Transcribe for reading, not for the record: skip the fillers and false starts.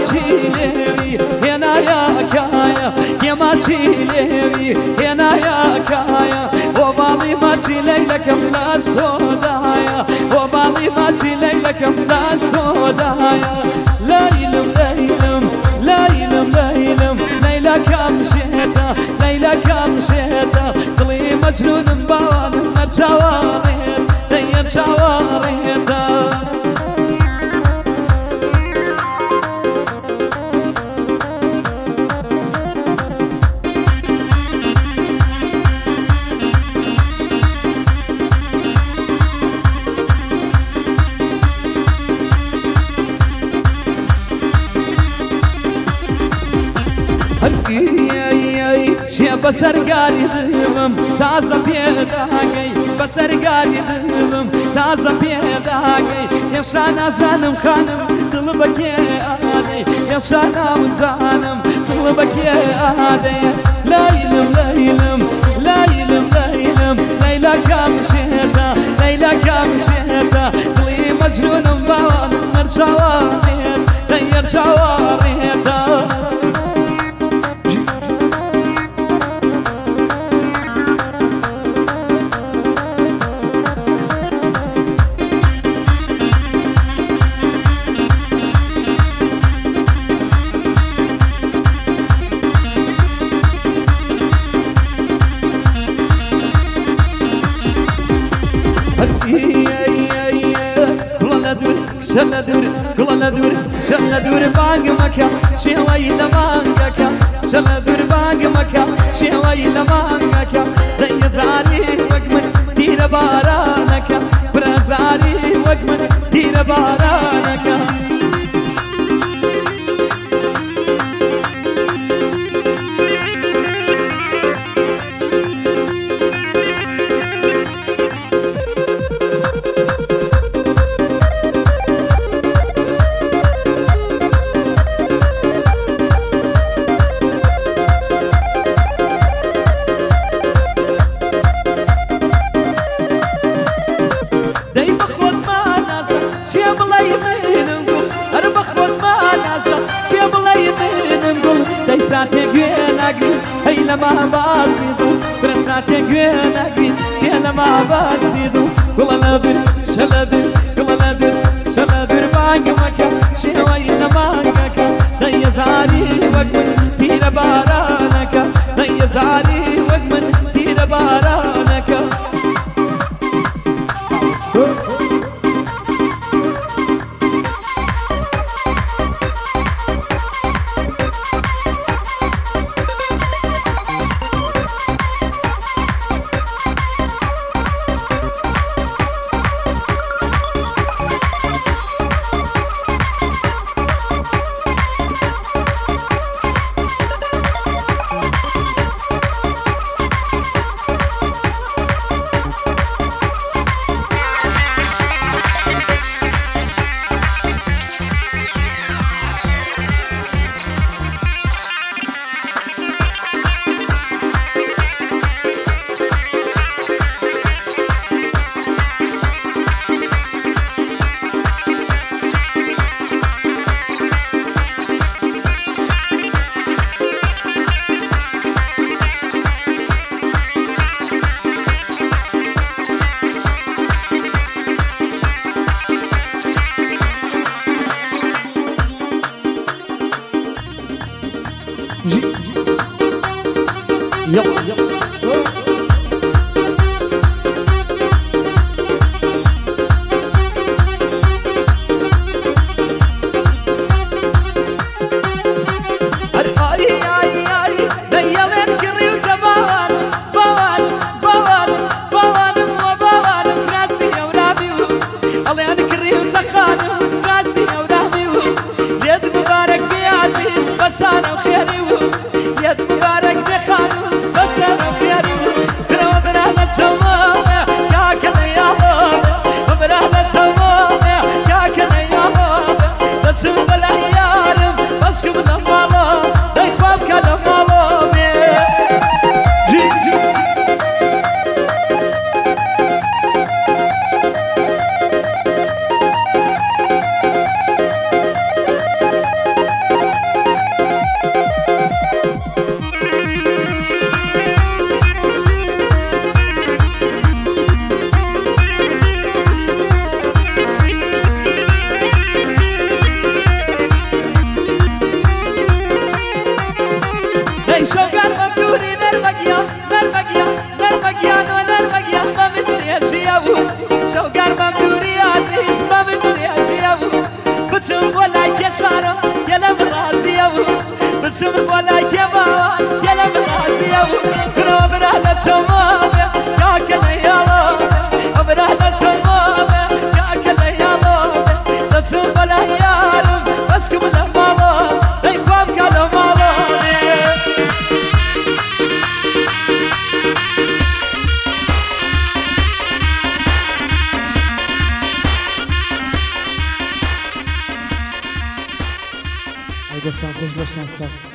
ماچیلی هنایا کایا یه ماچیلی هنایا کایا و باقی ماچیلی لکم لا سودایا و باقی ماچیلی لکم لا سودایا لیلم لیلم لیلم لیلم لیلا کم شهدا لیلا کم شهدا دلی مجنون باوانم مرچاوارید دیر چاواریدا چه بسرگاری دلم تازه پیدا گی بسرگاری دلم تازه پیدا گی یشانا زنم خانم دل بکی آدی یشانا زنم دل بکی آدی لیلم لیلم لیلم لیلم لیلا کم شهدا لیلا کم شهدا دلی مجنونم باوانم مرچاوارید دیر چاواریدا شلدور شلدور باغ مكا شوي لمانكا شلدور باغ مكا شوي لمانكا ديزاري وقمن تير بارانك برازاري وقمن تير بارانك هی لما باسیدو برسنات گوینگی چه لما باسیدو گلالدر شلدر گلالدر شلدر باغ مکا شوی نمانکا دیزاری وقمن تیر بارانکا دیزاری وقمن تیر بارانکا نرمگیان و نرمگیان ما بدریشیه بود شوگرمم دوری عزیز ما بدریشیه بود بچم بلای شارم گلم رازیه بود بچم بلای باوان گلم رازیه بود برو برهنه تمامه یا کلی یالامه برهنه تمامه یا کلی یالامه بچم بلای یارم بس که بلم مالام ای خواب کلم مالامه دستان خوش باشن سر